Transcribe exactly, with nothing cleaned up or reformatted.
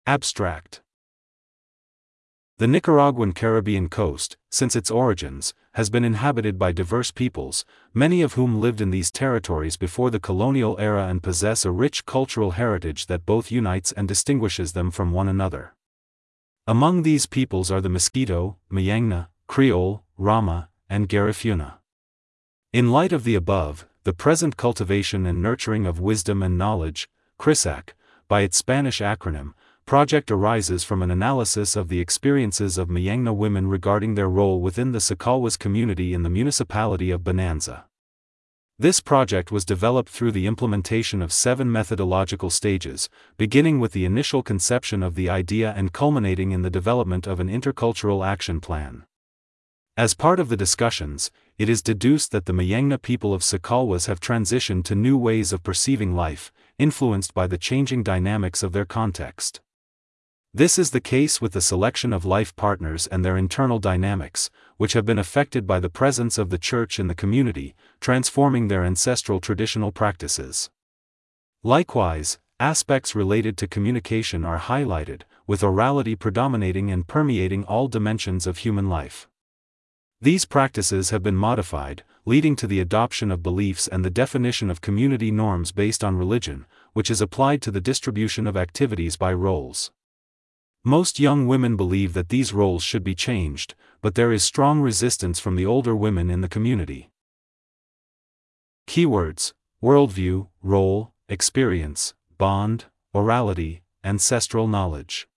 Abstract. The Nicaraguan Caribbean coast, since its origins, has been inhabited by diverse peoples, many of whom lived in these territories before the colonial era and possess a rich cultural heritage that both unites and distinguishes them from one another. Among these peoples are the Miskito, Mayangna, Creole, Rama, and Garifuna. In light of the above, the present cultivation and nurturing of wisdom and knowledge, CRISAC, by its Spanish acronym, project arises from an analysis of the experiences of Mayangna women regarding their role within the Sacalwas community in the municipality of Bonanza. This project was developed through the implementation of seven methodological stages, beginning with the initial conception of the idea and culminating in the development of an intercultural action plan. As part of the discussions, it is deduced that the Mayangna people of Sacalwas have transitioned to new ways of perceiving life, influenced by the changing dynamics of their context. This is the case with the selection of life partners and their internal dynamics, which have been affected by the presence of the church in the community, transforming their ancestral traditional practices. Likewise, aspects related to communication are highlighted, with orality predominating and permeating all dimensions of human life. These practices have been modified, leading to the adoption of beliefs and the definition of community norms based on religion, which is applied to the distribution of activities by roles. Most young women believe that these roles should be changed, but there is strong resistance from the older women in the community. Keywords: worldview, role, experience, bond, orality, ancestral knowledge.